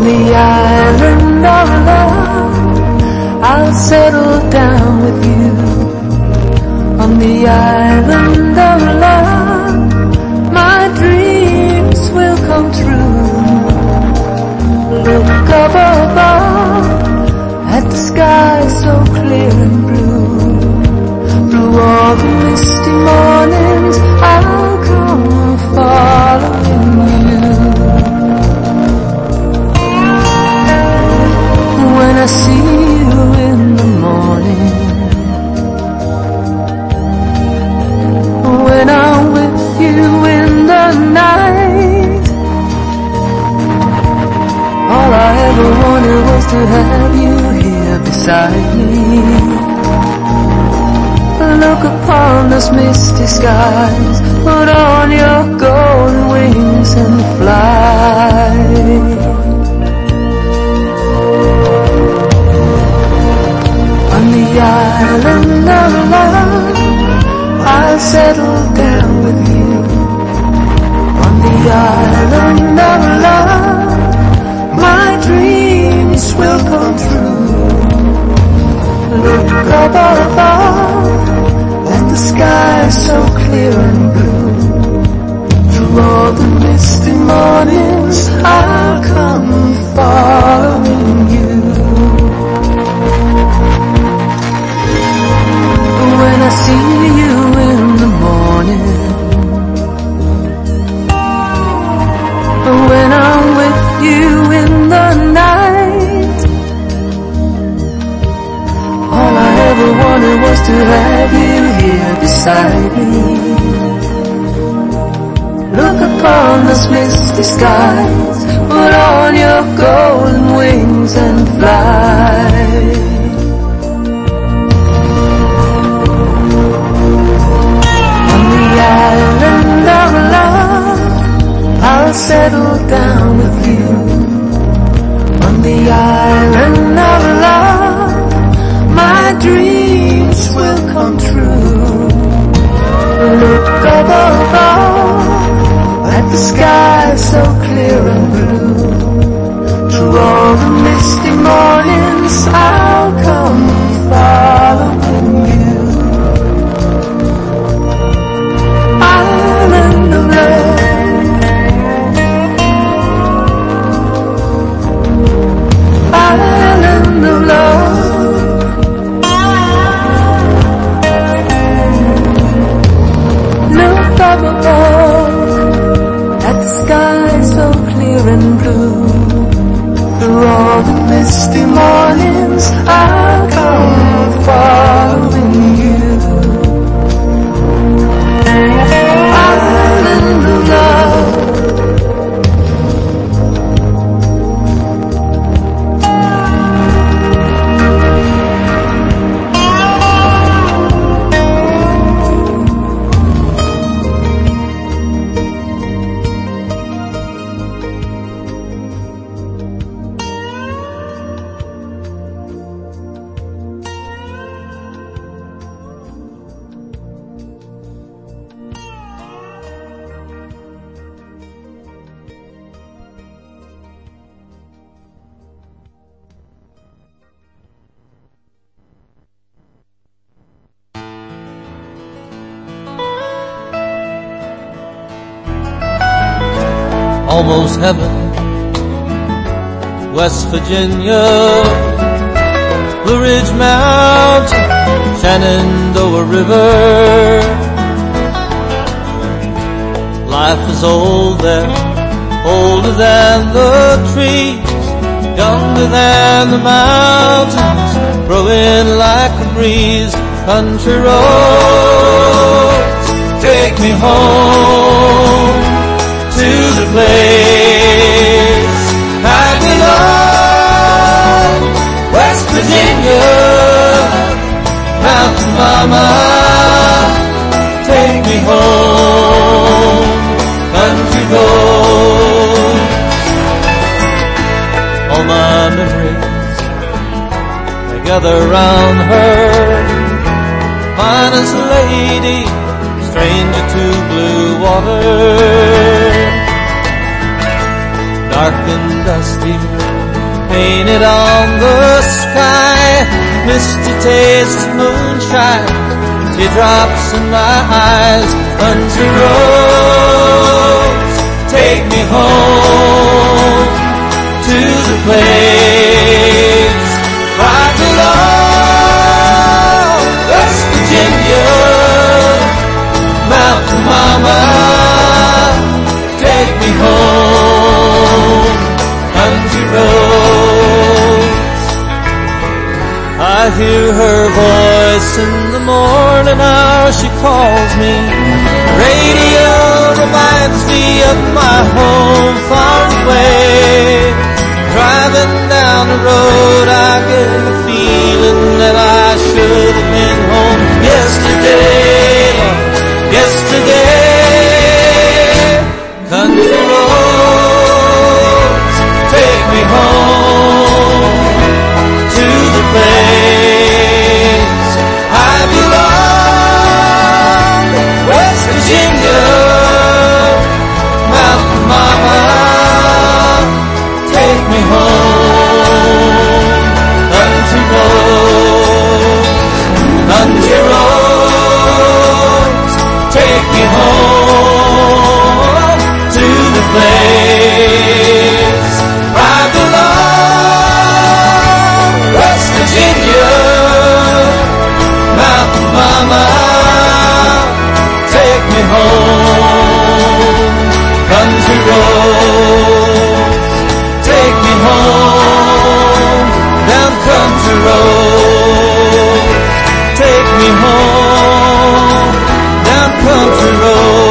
the island of love, I'll settle down with you. On the island of love, my dreams will come true. Look up above at the sky so clear and blue. Through all the misty mornings, I'll come following you. When I see you in the morning, when I'm with you in the night, all I ever wanted was to have you here beside me. Look upon those misty skies, put on your golden wings and fly. On the island of love, I'll settle down with you. On the island of love, my dreams will come true. Look up above at the sky so clear and blue. Through all the misty mornings, I'll come following you. When I see you in the morning, when I'm with you in the night, all I ever wanted was to have you here beside me. Look upon those misty skies, put on your golden wings and fly. Island of love, I'll settle down with you. On the island of love, my dreams will come true. Look up above at the sky so clear and blue. Through all the misty mornings, I'll come following you. Island of love, island of love. Look up above at the sky so clear and blue. Through all the misty mornings, I'll come following you. Island of love. Almost heaven, West Virginia, Blue Ridge Mountain, Shenandoah River. Life is old there, older than the trees, younger than the mountains, growing like a breeze. Country roads, take me home to the place I belong, West Virginia, Mountain Mama, take me home, country road. All my memories, they gather round her, finest lady, stranger to blue water. dark and dusty, painted on the sky, misty taste of moonshine, teardrops in my eyes. Country roads, take me home to the place I belong. West Virginia, Mountain Mama, take me home. Country roads, I hear her voice in the morning hour. She calls me. Radio reminds me of my home far away. Driving down the road, I get the feeling that I should have been home yesterday. Yesterday, country roads, take me home to the place I belong. West Virginia, Mountain Mama, take me home. Country roads, country roads, take me home to the place I belong. West Virginia, Mountain Mama, take me home. Country roads, take me home. Down country roads, take me home. Down country roads.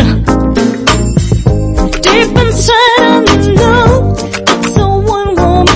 Deep inside I know it's a one-woman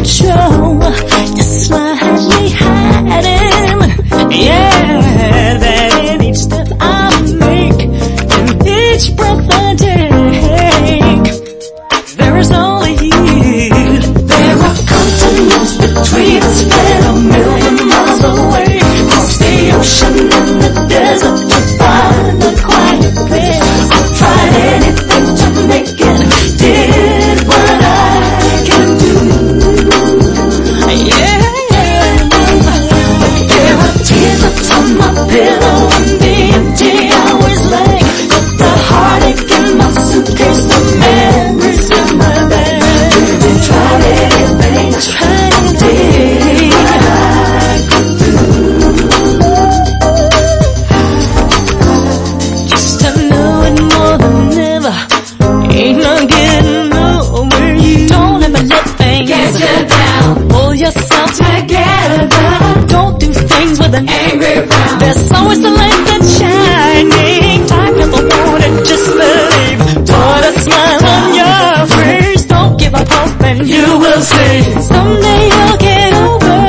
and you will see. Someday you'll get away.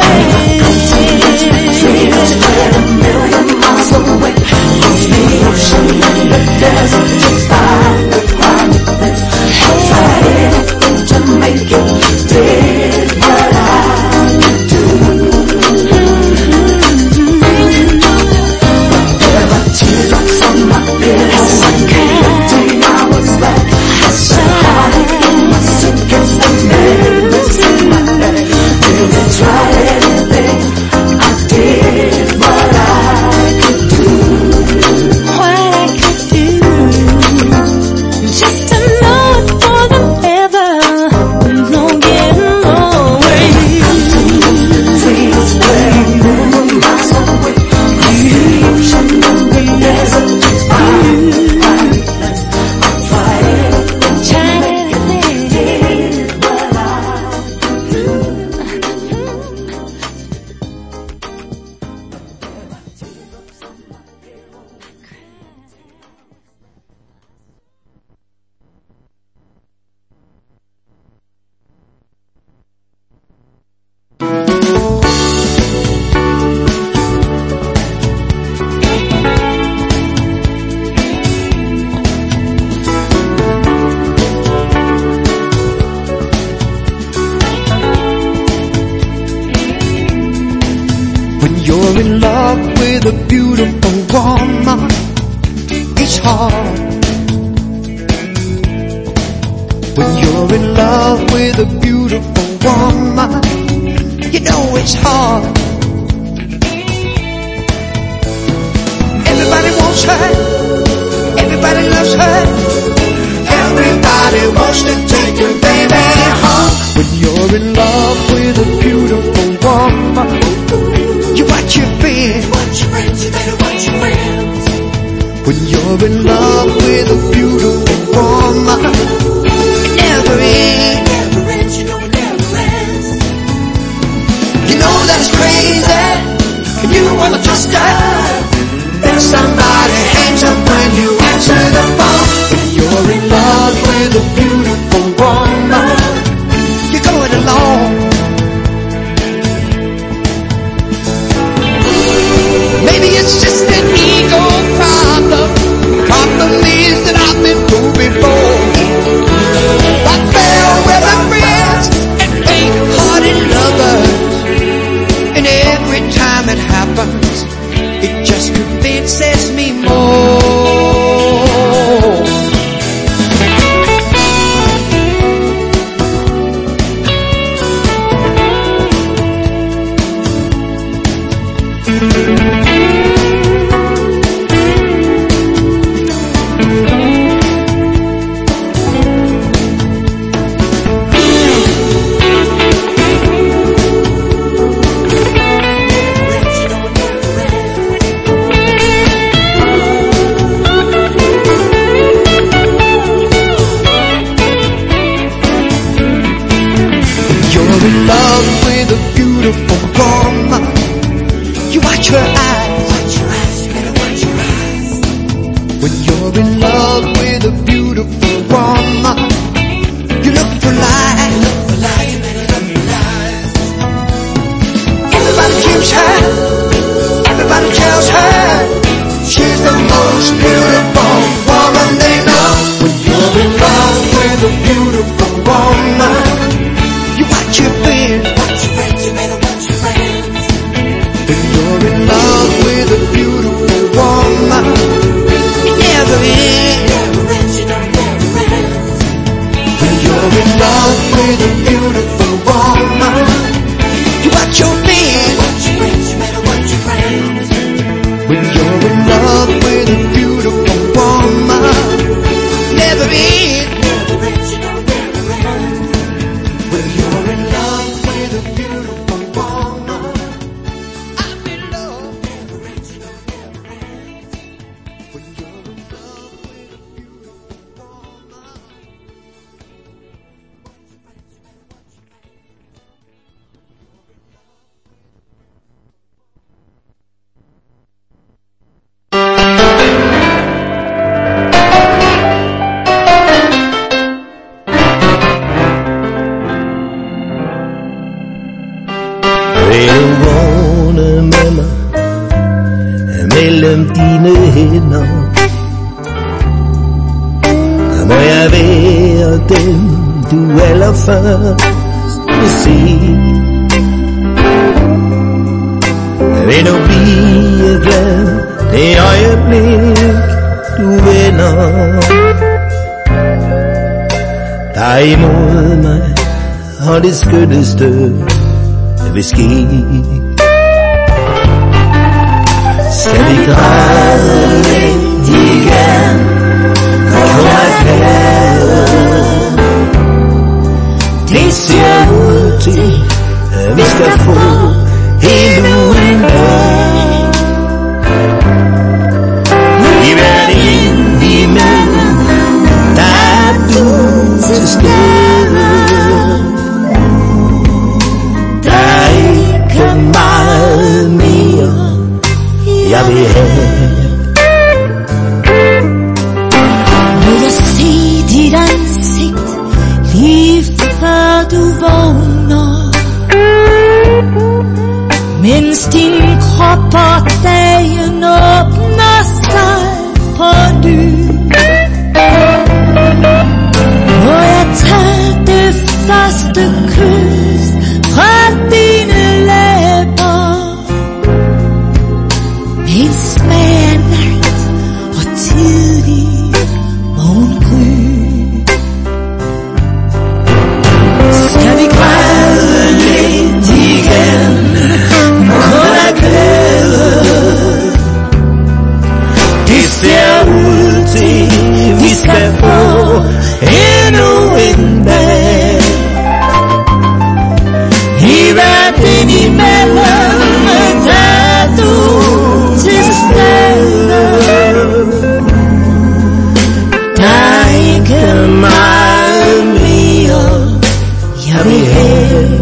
Dreams spread a million miles away. Across the ocean and the desert, just find the quietness. I'll try anything to make it. Did what I could do. There were teardrops on my pillow. One day I was like, I said I must get the medicine in my bag. Really tried anything. I did what I could do. What I could do. Just to know it wasn't ever. There's no getting away. Dreams where a million miles away. The ocean and the desert is fine. I'll try anything to make it. Did what I could do. When you're in love with a beautiful woman, it's hard. When you're in love with a beautiful woman, you know it's hard. Everybody wants her, everybody loves her, everybody wants to take her baby home. When you're in love with a beautiful woman, you watch your friends. Watch your friends, you better watch your friends. When you're in love with a beautiful woman, never ends. Never ends, you know it never ends. You know that's crazy, and you wanna trust her. Then somebody hangs up when you answer the phone. When you're in love with a beautiful woman, you're going along. Maybe it's just an ego problem. Problem is that I've been through before. I fell with my friends and faint-hearted lovers, and every time it happens, it just convinces me more. You're in love with a beautiful woman. You watch her eyes. Watch your eyes, you better watch your eyes. When you're in love with a beautiful woman, you look for lies. Look for lies, you better look for lies. Everybody keeps her. Everybody tells her she's the most beautiful woman they know. When you're in love with a beautiful woman, you watch your friends. Watch your friends, you better watch your friends. When you're in love with a beautiful woman, it never ends. Never ends, you know it never ends. When you're in love with a beautiful woman, you watch your friends. Watch your friends, you better watch your friends. When you're in love with a beautiful woman, never ends. Never ends, you know it never ends. When you're in love with a beautiful woman, I'm in love. Never ends, you know it never ends. When you're in love with a beautiful woman. them to elephants to see. Vil du blive glad det øjeblik du vender dig imod mig, og det skønneste vil ske. Skal vi græde lidt igen, kun at glæde. Det ser ud til, at vi skal få endnu en dag. I hvert indimellem, der er du til stede. Der er ikke meget mere jeg vil have. Vil jeg se dit ansigt lige før du vågner, mens din krop og dagen åbner sig på ny. Må jeg tage det første kys fra dine læber, en smag af nat og tidlig morgengry. Skal vi græde lidt igen, kun af glæde. Det ser ud til, vi skal få endnu en dag. I hvert indimellem, der er du til stede. Der er ikke meget mere jeg vil have.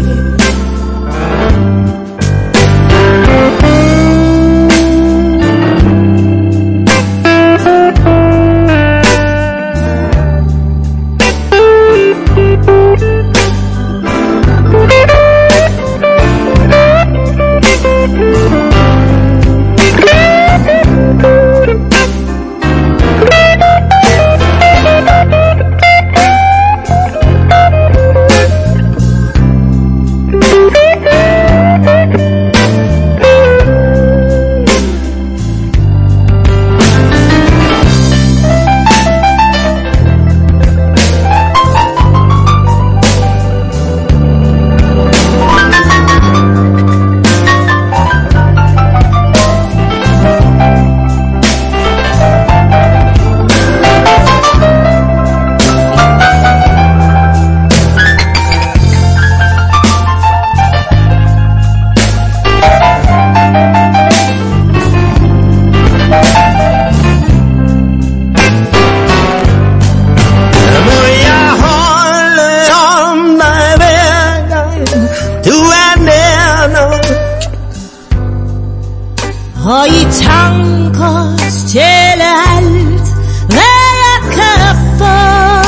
Og i tanker stjæle alt, hvad jeg kan få.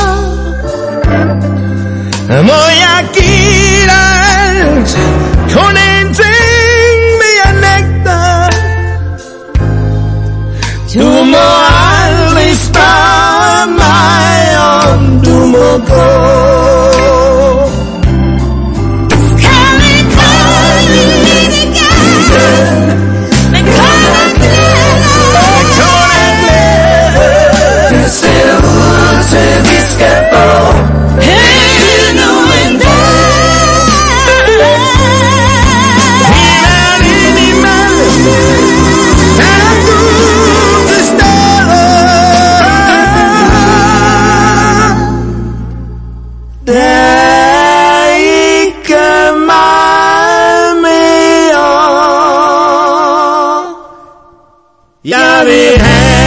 Må jeg give dig alt, kun en ting vil jeg nægte. Du må aldrig spørge mig, om du må gå. Jeg vil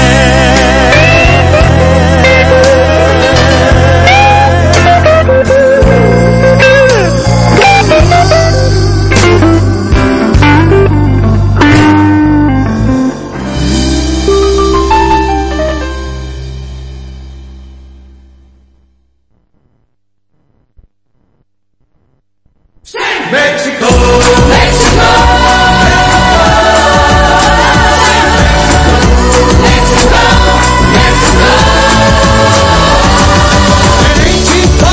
Mexico, Mexico. Mexico.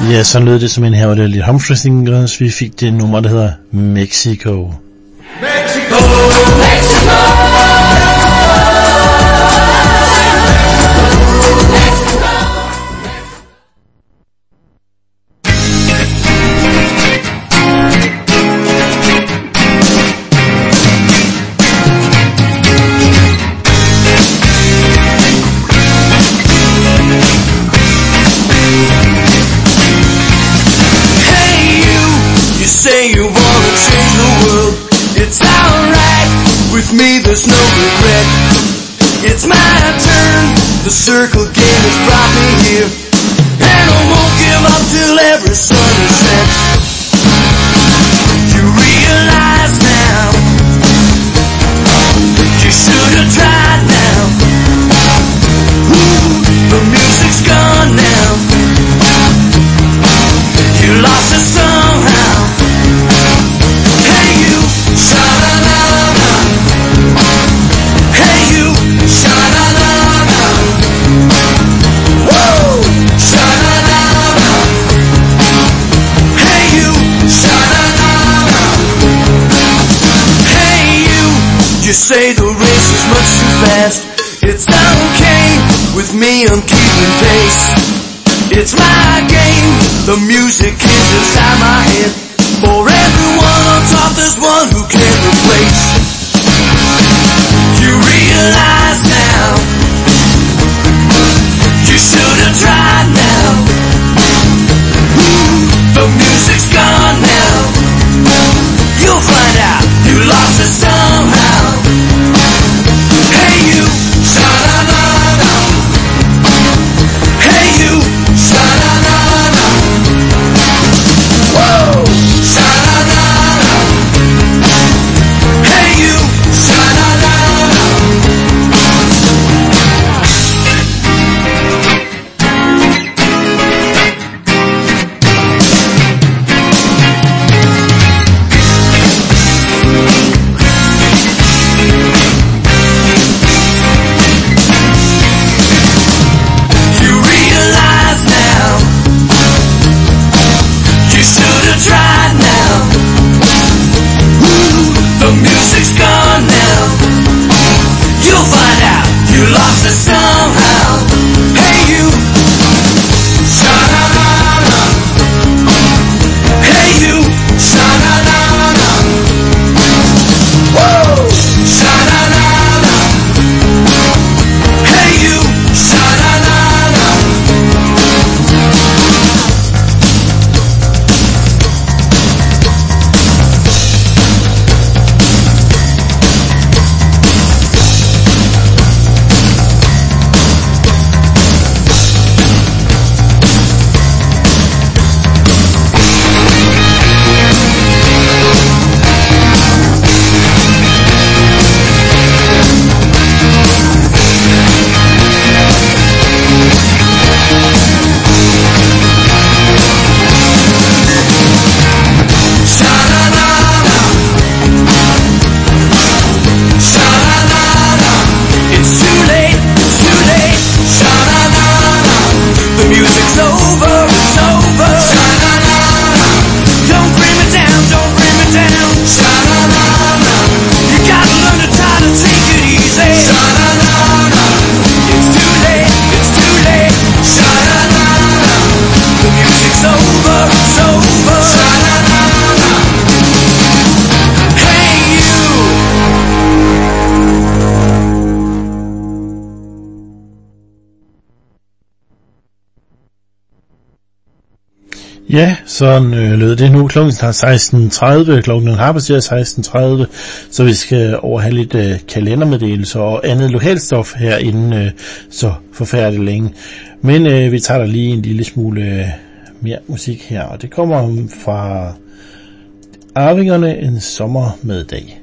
Ja, så lød det som en her, og det er lidt Humphrey Singers. Vi fik det nummer, der hedder Mexico. Mexico, Mexico. With me there's no regret. It's my turn. The circle game has brought me here, and I won't give up till every sun is set. You realize now, you should have tried now. Ooh, the music's gone now. You lost it somehow. Hey you, sha-la-la-la. Hey you, sha-la-la-la. Woo, sha-la-la-la. Hey you, sha-la-la-la. Hey you, you say the race is much too fast. It's okay with me, I'm keeping pace. It's my game, the music is inside my head. For everyone on top there's one who can't replace. You realize now, you should have tried now. Ooh, the music's gone now. You'll find out you lost it somehow. Hey you, sha-la-la-la. Hey you, sha-la-la-la. Whoa, sha-la-la-la. Hey you, sha-la-la-la. You realize now, you should have tried now. Ooh, the music's gone now. You'll find out you lost it somehow. Hey you, sha-la-la-la. Hey you, sha-la-la-la. Woo, sha-la-la-la. Hey you, sha-la-la-la. Ja, sådan lød det nu. Klokken er 16.30, klokken har passeret 16.30, så vi skal over have lidt kalendermeddelelser og andet lokalstof herinde, så forfærdeligt længe. Men vi tager da lige en lille smule mere musik her, og det kommer fra Arvingerne, en sommer med dag.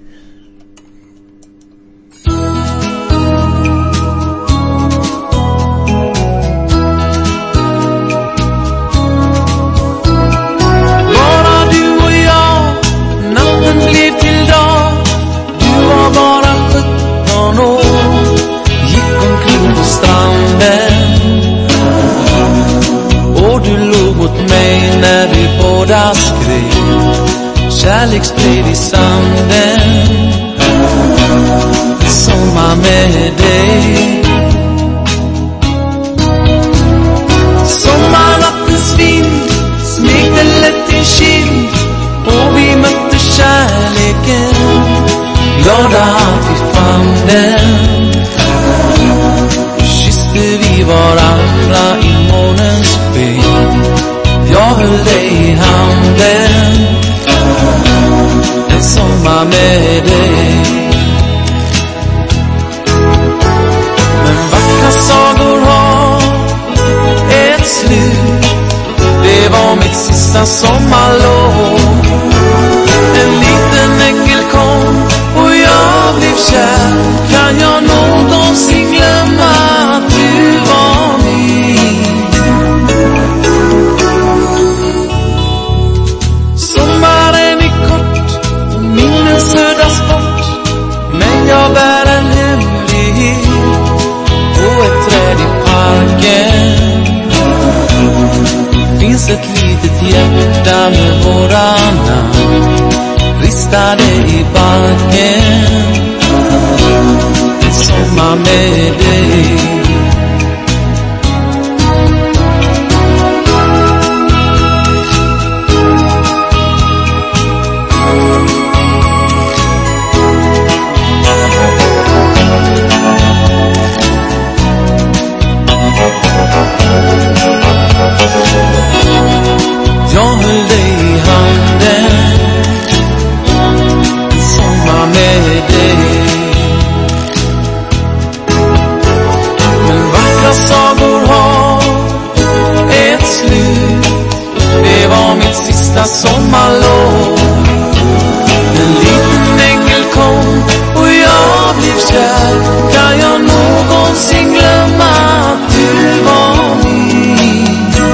Liv till dag, du var bara 17 år, gick omkring på stranden och du låg mot mig. glada att vi fann den. Kysste vi varandra i månens sken. Jag höll dig i handen en sommar med dig. Men vackra sagor har ett slut. Det var mitt sista sommarlov. En liten ängel kom och jag blev kär. Kan jag någonsin glömma att du var min? Sommaren är kort och minnen suddas bort. Men jag bär en hemlighet på ett träd i parken. Finns ett litet hjärta med våra namn ristade i barken. En sommar med dig. Jag höll dig i handen en sommar med dig. Men vackra sagor har ett slut. Det var mitt sista sommarlov. En liten ängel kom och jag blev kär. Kan jag någonsin glömma att du var min?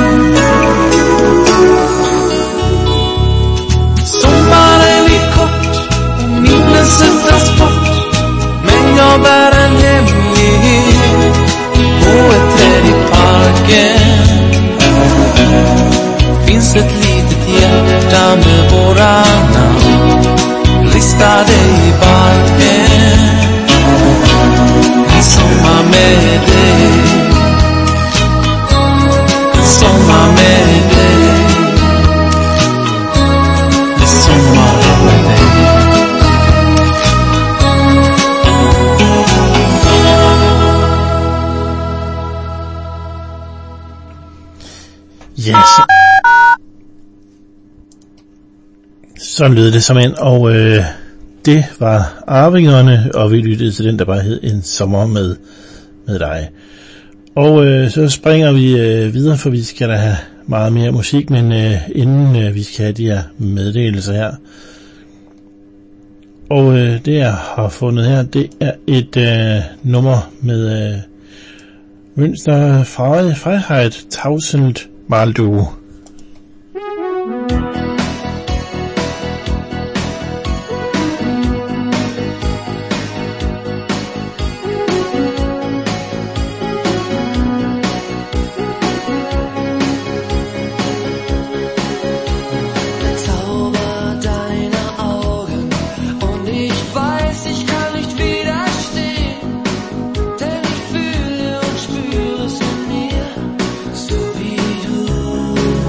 Sommaren är kort och minnen suddas bort. Men jag bär en hemlighet på ett träd i parken. Finns ett litet hjärta med våra namn ristade i barken. En sommar med dig. En sommar med dig. En sommar med dig. Yes. Sådan lød det som en, og det var Arvingerne, og vi lyttede til den, der bare hed En sommer med dig. Og så springer vi videre, for vi skal da have meget mere musik, men inden vi skal have de her meddelelser her. Og det jeg har fundet her, det er et nummer med Münster Freiheit 1000 Mal Du. So wie du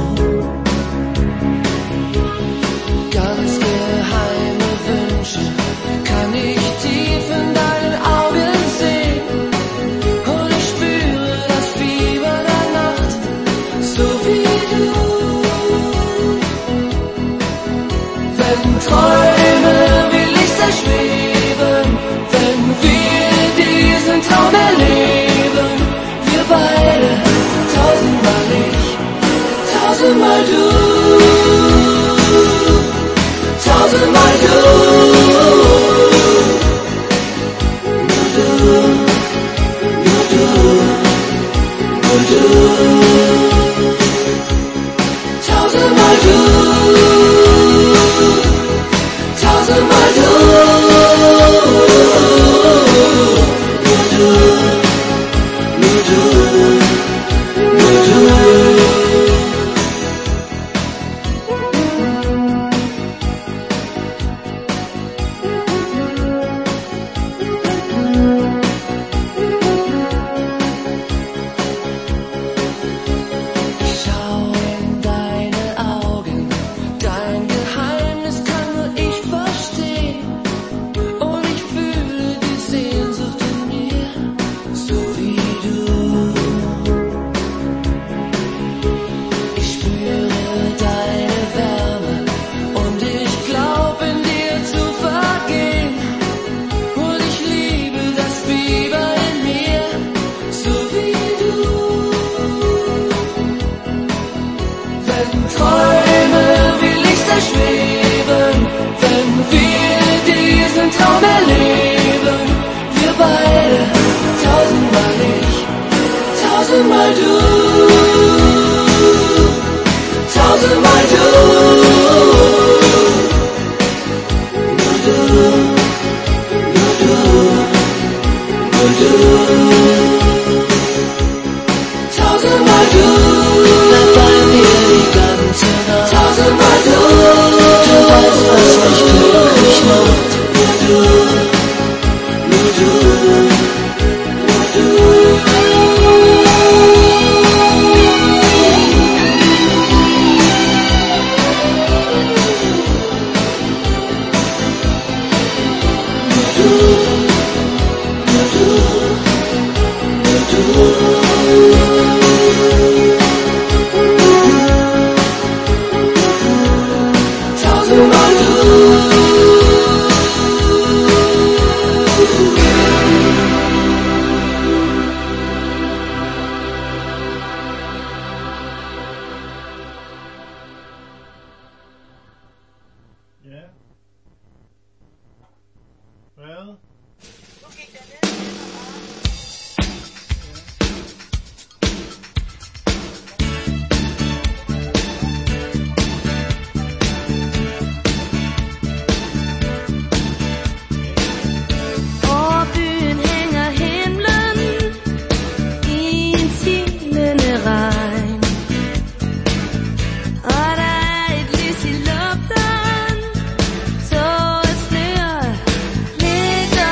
Ligger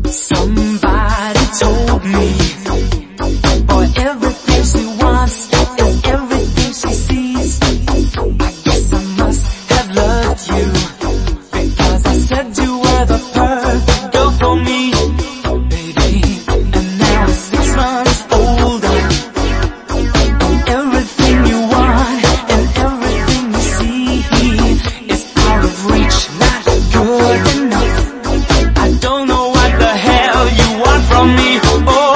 Somebody told me, boy, everything she wants is everything she sees. I guess I must have loved you, because I said you were the perfect girl for me, baby. And now I'm 6 months older, and everything you want and everything you see is out of reach, not good enough. I don't know what the hell you want from me, oh.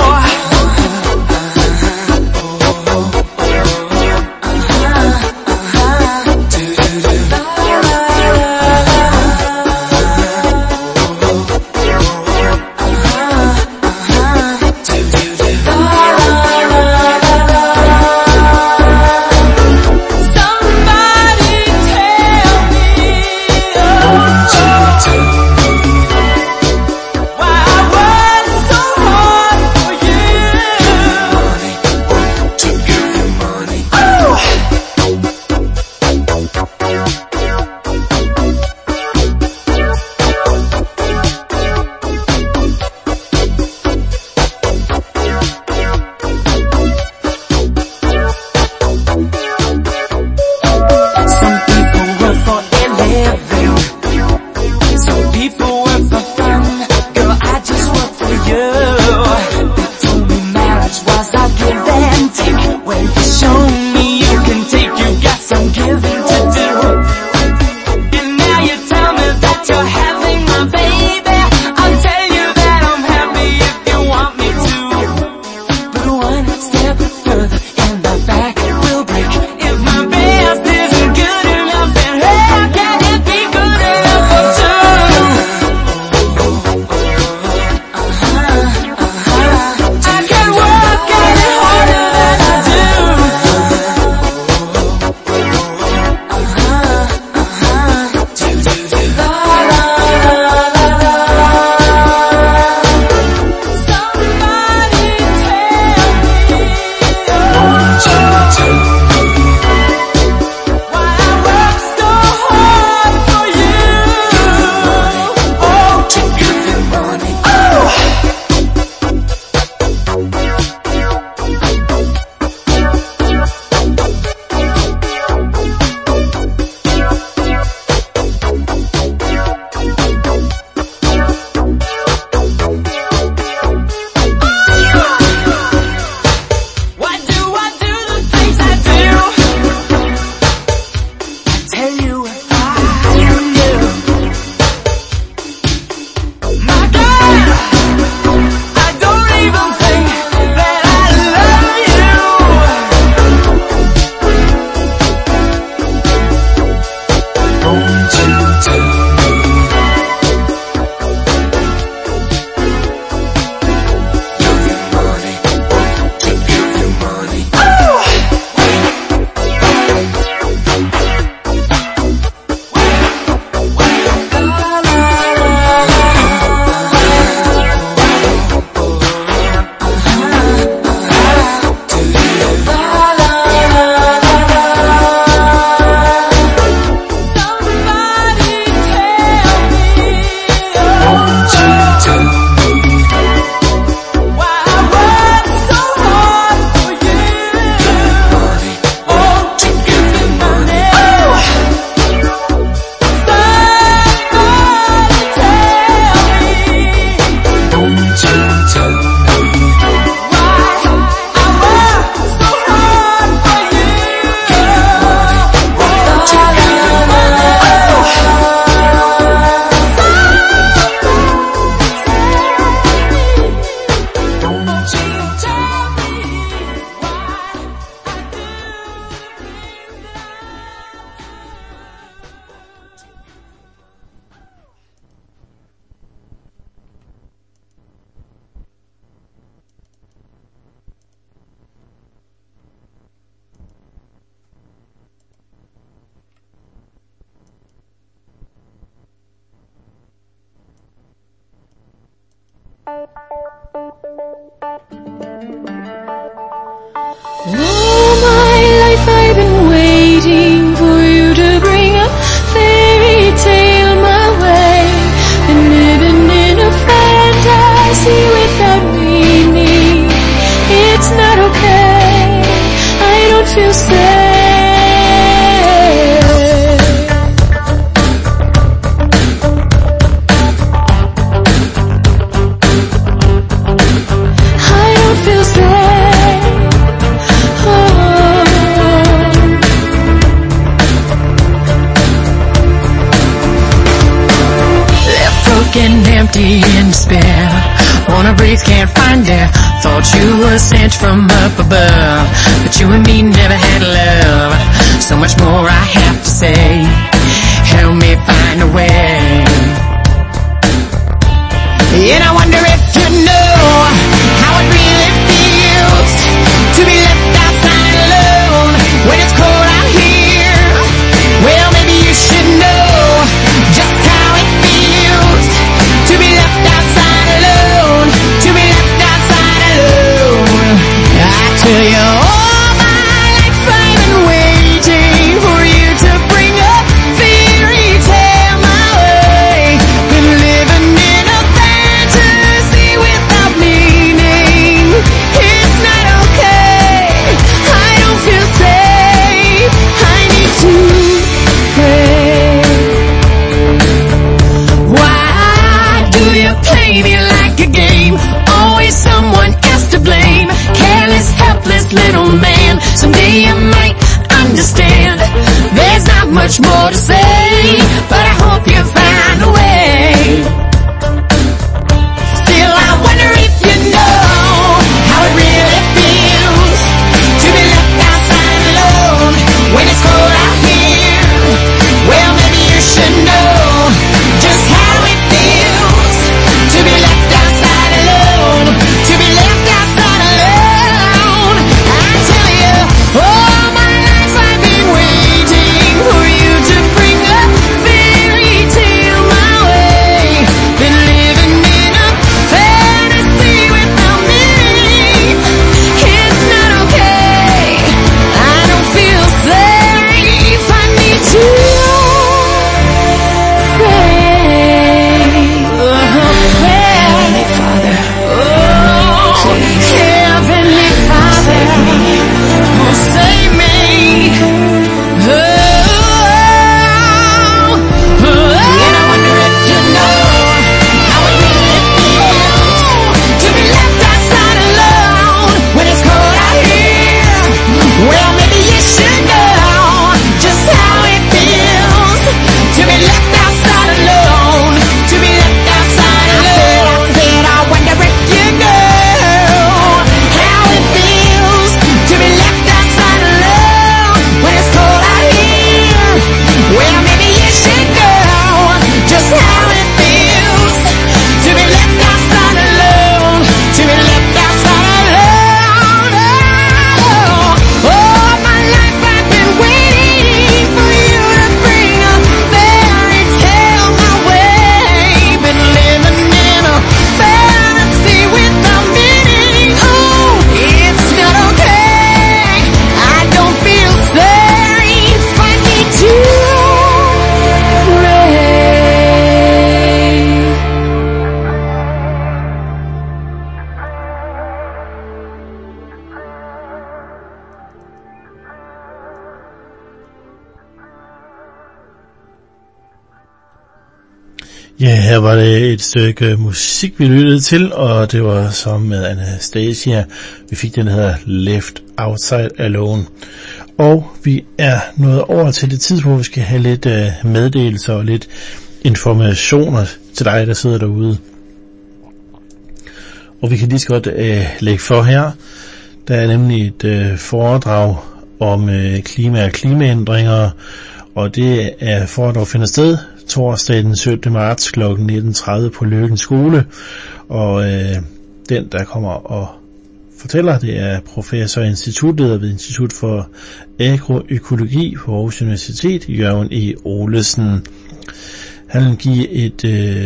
All my life I've been waiting for you to bring a fairy tale my way. Been living in a fantasy me in despair. Wanna breathe, can't find air. Thought you were sent from up above, but you and me never had love. So much more I have to say. Help me find a way. And I wonder if you know how it really feels to be left outside alone when it's cold out here. Well, maybe you should know just how it feels to be left outside alone, to be left outside alone. I tell you, all my life I've been waiting for you to bring a fairy tale my way. Been living in a fantasy without meaning. It's not okay, I don't feel safe, I need to pray. Why do you play me like a game? Always someone else to blame. Careless, helpless little man. Someday you might understand. There's not much more to say, but I hope you find a way. Still, I wonder if you know how it really feels to be left outside alone when it's cold out here. Well, maybe you should know just how it feels to be left outside alone, to be left outside alone. I tell you, all my life I've been waiting for you to bring a fairy tale my way. Been living in a fantasy without meaning. It's not okay, I don't feel safe, I need to pray. Heavenly Father, oh, Heavenly Father, oh, save me. And I wonder if you know how it really feels to be left outside alone when it's cold out here. Well, maybe you should know just how it feels to be left outside alone, to be left outside alone. I wonder if you know how it feels to be left outside alone when it's cold out here. Well, maybe you should know just how it feels to be left outside alone, to be left outside alone. All my life I've been waiting for you to bring a fairy tale my way. Been living in a fantasy without meaning. Oh, it's not okay, I don't feel safe, I need to pray. Ja, her var det et stykke musik, vi lyttede til, og det var sammen med Anastasia. Vi fik den, der hedder Left Outside Alone. Og vi er nået over til det tidspunkt, hvor vi skal have lidt meddelelser og lidt informationer til dig, der sidder derude. Og vi kan lige så godt lægge for her. Der er nemlig et foredrag om klima og klimaændringer, og det er foredrag finder sted torsdag den 17. marts kl. 19.30 på Løkken Skole. Og den, der kommer og fortæller, det er professor og institutleder ved Institut for Agroøkologi på Aarhus Universitet, Jørgen E. Olesen. Han vil give et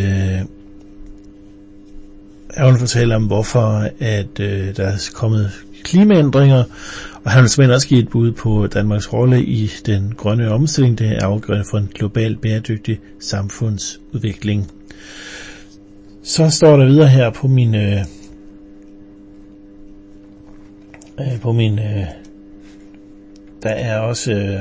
han vil fortælle om, hvorfor at der er kommet klimaændringer, og han vil simpelthen også give et bud på Danmarks rolle i den grønne omstilling. Det er afgørende for en global bæredygtig samfundsudvikling. Så står der videre her på min der er også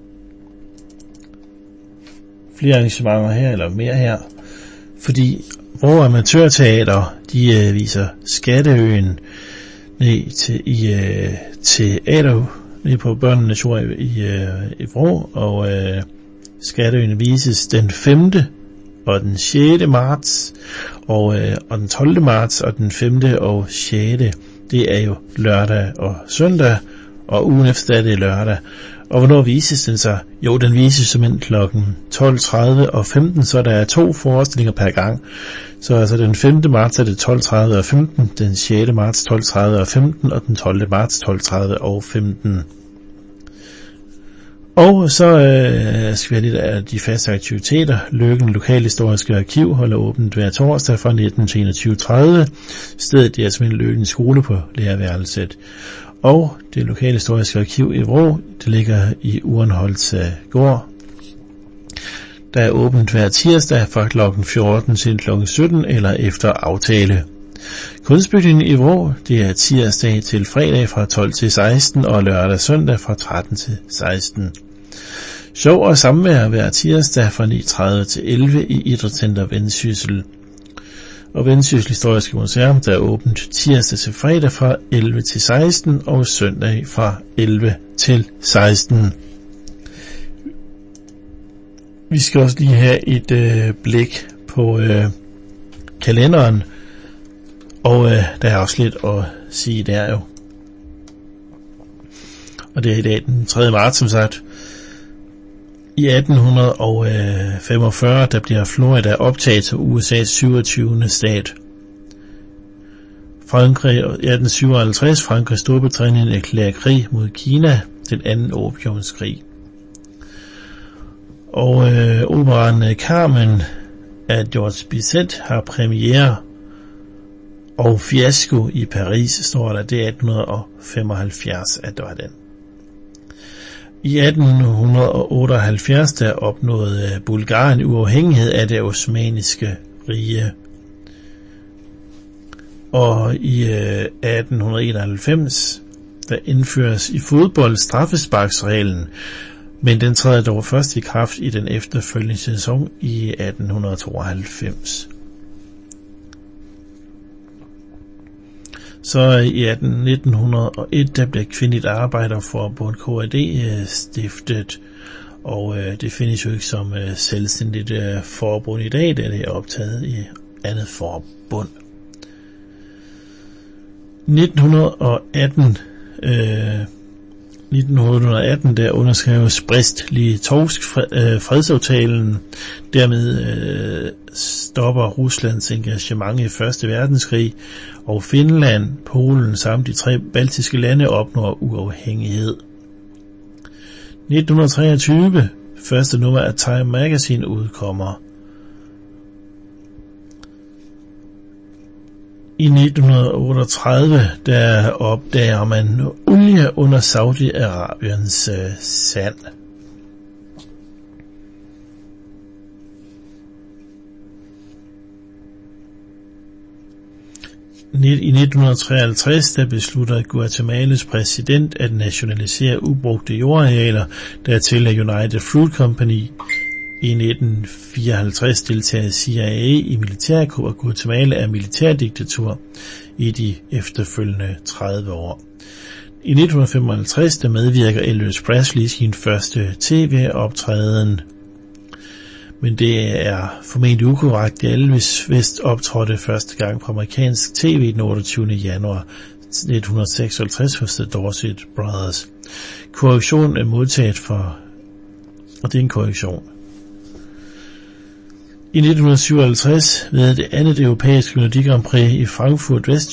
flere arrangementer her, eller mere her, fordi Vrå Amatørteater, de viser Skatteøen ned til teater nede på Børnenes Jord i Vrå, og Skatteøen vises den 5. og den 6. marts, og den 12. marts, og den 5. og 6. Det er jo lørdag og søndag, og ugen efter er det lørdag. Og hvornår vises den så? Jo, den vises simpelthen klokken 12.30 og 15, så der er 2 forestillinger per gang. Så altså den 5. marts er det 12.30 og 15, den 6. marts 12.30 og 15, og den 12. marts 12.30 og 15. Og så skal vi have lidt af de faste aktiviteter. Løkken Lokalhistoriske Arkiv holder åbent hver torsdag fra 19 til 21.30. Stedet er simpelthen Løkken Skole på lærerværelset. Og det Lokalhistoriske Arkiv i Vrå, det ligger i Urenholts gård. Der er åbent hver tirsdag fra kl. 14 til kl. 17 eller efter aftale. Kunstbygningen i Vrå, det er tirsdag til fredag fra 12 til 16 og lørdag og søndag fra 13 til 16. Sjov og samvær hver tirsdag fra 9.30 til 11 i Idrætscenter Vendsyssel. Og Vendsyssel Historiske Museum, der er åbent tirsdag til fredag fra 11 til 16 og søndag fra 11 til 16. Vi skal også lige have et blik på kalenderen, og der er også lidt at sige der jo. Og det er i dag den 3. marts, som sagt. I 1845, der bliver Florida optaget til USA's 27. stat. Frankrig 1857, Frankrig og Storbritannien erklærer krig mod Kina, den anden opiumskrig. Og operaen Carmen af Georges Bizet har premiere, og Fiasko i Paris står der, det er 1875, at der var den. I 1878 der opnåede Bulgarien uafhængighed af det osmanniske rige. Og i 1891 der indføres i fodbold straffesparksreglen, men den træder dog først i kraft i den efterfølgende sæson i 1892. Så i 1901 der blev Kvindeligt Arbejderforbund KAD stiftet, og det findes jo ikke som selvstændigt forbund i dag, da det er optaget i andet forbund. 1918 der underskreves Brest-Litovsk fredsaftalen. Dermed stopper Ruslands engagement i 1. verdenskrig, og Finland, Polen samt de 3 baltiske lande opnår uafhængighed. 1923, første nummer af Time Magazine udkommer. I 1938 der opdager man olie under Saudi-Arabiens sand. I 1953 der beslutter Guatemalas præsident at nationalisere ubrugte jordarealer, der tilhører United Fruit Company. I 1954 deltager CIA i militærkup, og Guatemala er militærdiktatur i de efterfølgende 30 år. I 1955 der medvirker Elvis Presley i sin første tv-optræden. Men det er formentlig ukorrekt. Elvis West optrådte første gang på amerikansk tv den 28. januar 1956 hos The Dorset Brothers. Korrektion er modtaget for, og det er en korrektion. I 1957 ved det andet europæiske Melodi Grand Prix i Frankfurt Vest